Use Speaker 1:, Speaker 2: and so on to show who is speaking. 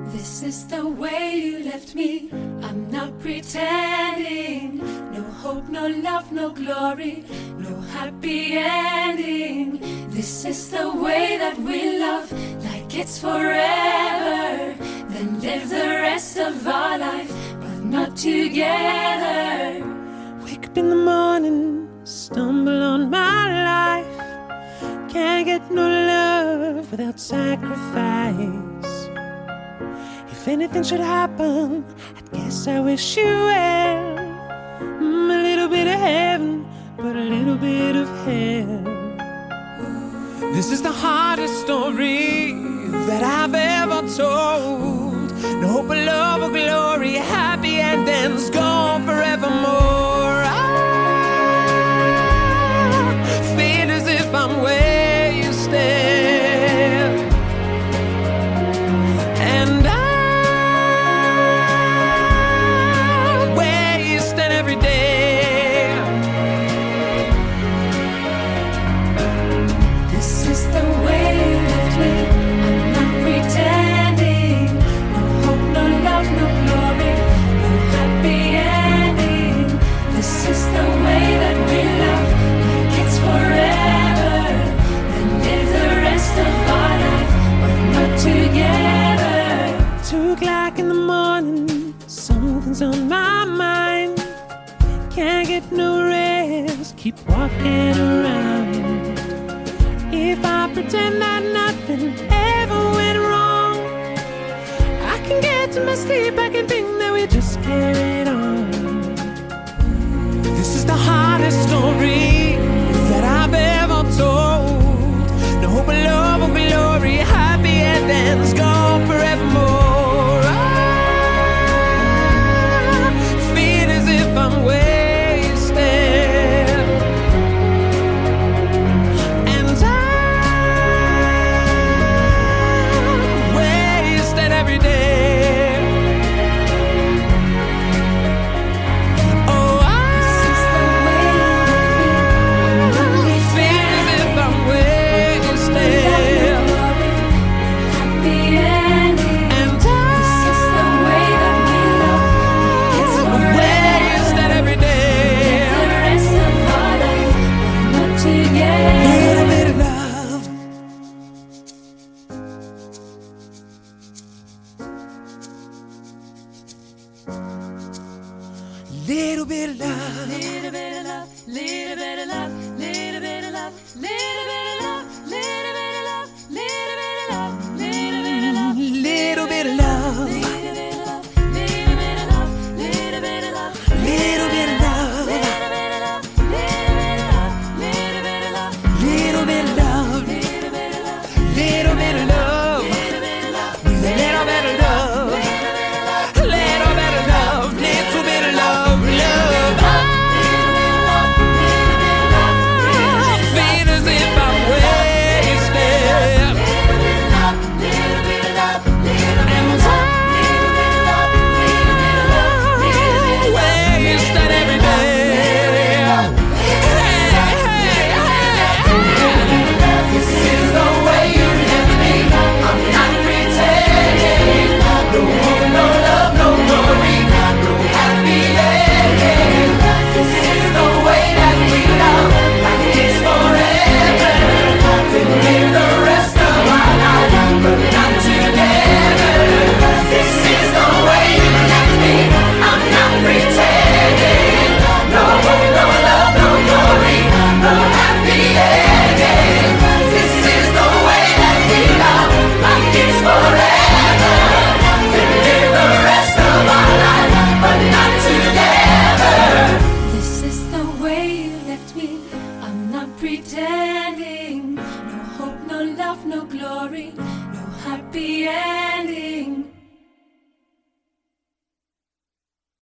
Speaker 1: This is the way you left me. I'm not pretending. No hope, no love, no glory, no happy ending. This is the way that we love, like it's forever. Then live the rest of our life, but not together.
Speaker 2: Wake up in the morning, stumble on my life. Can't get no love without sacrifice. If anything should happen, I guess I wish you well. A little bit of heaven, but a little bit of hell. This is the hardest story that I've ever told. No hope of love or glory, happy endings gone forevermore. I feel as if I'm where you stand, and I'm where you stand every day.
Speaker 1: This is the way you left me. I'm not pretending. No hope, no love, no glory, no happy ending. This is the way that we love, like it's forever. Then live the rest of our life, but not together.
Speaker 2: 2 o'clock in the morning, something's on my mind. Can't get no rest, keep walking around. If I pretend that nothing ever went wrong, I can get to my sleep, I can think that we just carried on. This is the hardest story that I've ever told. No hope of love or glory, happy endings gone forevermore. I feel as if I'm where you stand, and I'm where you stand every day. Oh,
Speaker 1: This is the way you left me. I'm not
Speaker 2: feel as if I'm where you stand,
Speaker 1: happy ending.
Speaker 2: and
Speaker 1: This is the way that we love, like it's
Speaker 2: I'm where
Speaker 1: forever.
Speaker 2: you stand every day.
Speaker 1: The rest of our life, but not together.
Speaker 2: Little bit of love. Little bit of love.
Speaker 1: Little bit of love, little bit of love, little bit of love, little bit of love, little bit of love, little bit of love, little bit of love,
Speaker 2: Little bit of love.
Speaker 1: little bit of love, little bit of love, little bit of love,
Speaker 2: Little bit of love.
Speaker 1: little bit of love, little bit of love, little bit of love,
Speaker 2: Little bit of love.
Speaker 1: little bit of love,
Speaker 2: Little bit of love.
Speaker 1: little bit of love,
Speaker 2: Little bit of love. Little bit of love. Little bit of love. Love. I feel as if I'm where you stand, and I'm where you stand every day. Hey, hey, hey. This is the way you left me. I'm not pretending. No hope, no love, no glory, no happy ending. This is the way that we love, like it's forever. Then live the rest of our life, but not together. This is the way you left me. I'm not pretending. No hope, no love, no glory, no happy ending. This is the way that we love, like it's forever. Then live the rest of our life, but not together.
Speaker 1: This is the way you left me. I'm not pretending. No hope, no love, no glory, no happy end.